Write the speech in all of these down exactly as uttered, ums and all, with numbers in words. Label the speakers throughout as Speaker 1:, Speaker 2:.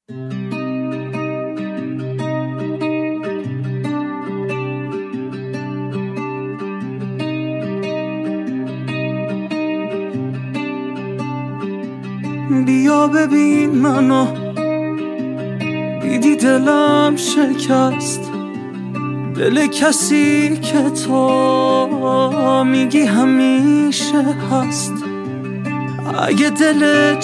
Speaker 1: بیا ببین منو، دیدی دلم شکست، دل کسی که تو میگی همیشه هست. اگه دلت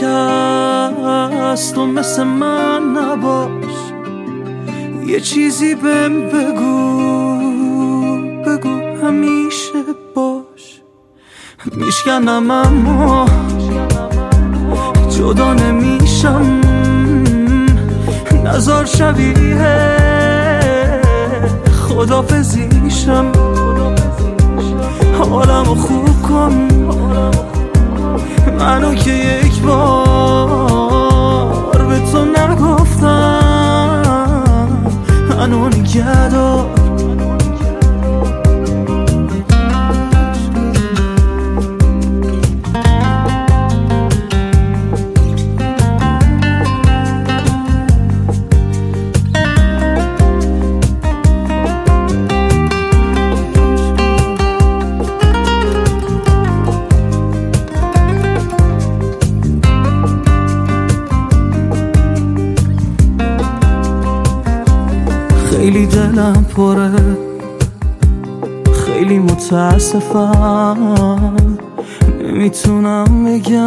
Speaker 1: شکست و مثل من نباش، یه چیزی بهم بگو، بگو همیشه باش. میشکنم اما جدا نمیشم، نزار شبیه خدافزیشم. حالمو خوب کن، منو که یک بار به تو نگفتم، منو نگه دار. خیلی دلم پره، خیلی متاسفم، نمیتونم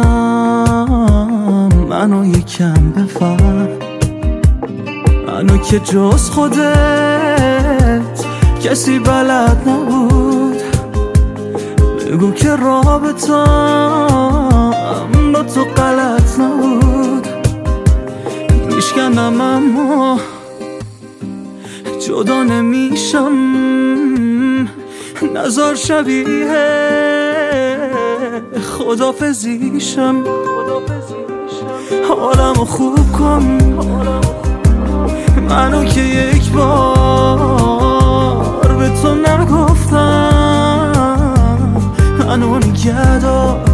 Speaker 1: بگم منو یکم بفهم. منو که جز خودت کسی بلد نبود، بگو که رابطم با تو غلط نبود. میشکنم اما جدا نمیشم، نزار شبیه خدافزیشم. حالمو خوب کن، منو که یک بار به تو نگفتم، منو نگه دار.